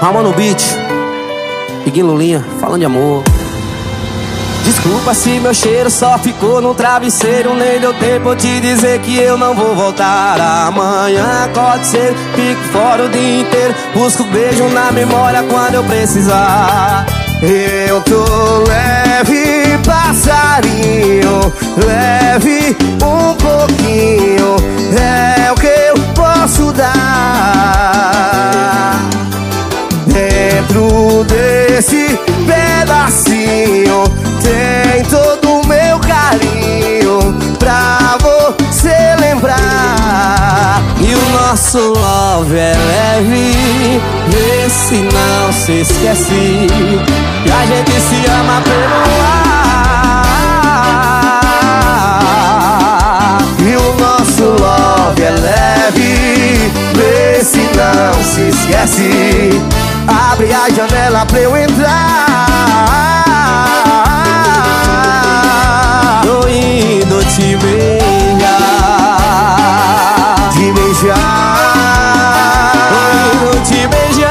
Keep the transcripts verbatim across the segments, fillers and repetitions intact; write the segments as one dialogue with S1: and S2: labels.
S1: Alma no beat, Piguinho Lulinha, falando de amor. Desculpa se meu cheiro só ficou no travesseiro. Nem deu tempo de te dizer que eu não vou voltar. Amanhã acorde cedo, fico fora o dia inteiro. Busco beijo na memória quando eu precisar.
S2: Eu tô leve, passarinho, leve um pouquinho. É o que eu posso dar. Dentro desse pedacinho tem todo o meu carinho pra você lembrar.
S1: E o nosso love é leve, vê se não se esquece que a gente se ama pelo ar.
S2: E o nosso love é leve, vê se não se esquece. Abre a janela pra eu entrar.
S1: Tô indo te beijar,
S2: te beijar,
S1: tô indo te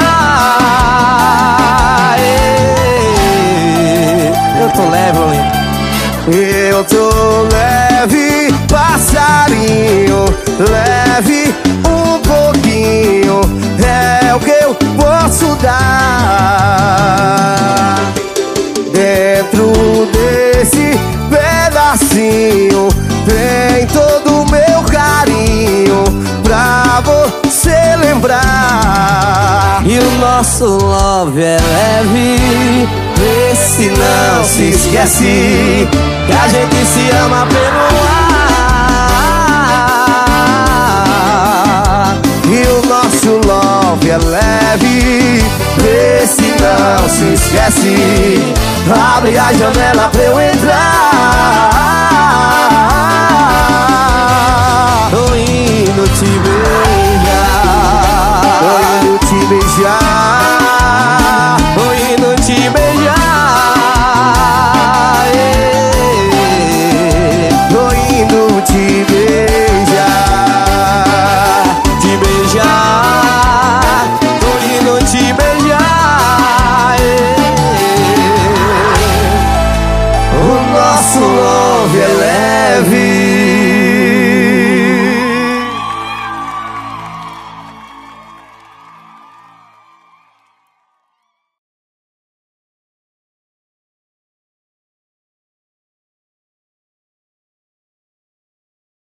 S1: beijar. Eu tô leve, Lulinha.
S2: Eu tô leve, passarinho, leve um pouquinho. É o que eu posso dar. Dentro desse pedacinho tem todo o meu carinho pra você lembrar.
S1: E o nosso love é leve, vê se não se esquece que a gente se ama pelo ar.
S2: E o nosso love é leve, vê se não se esquece. Abre a janela pra eu entrar.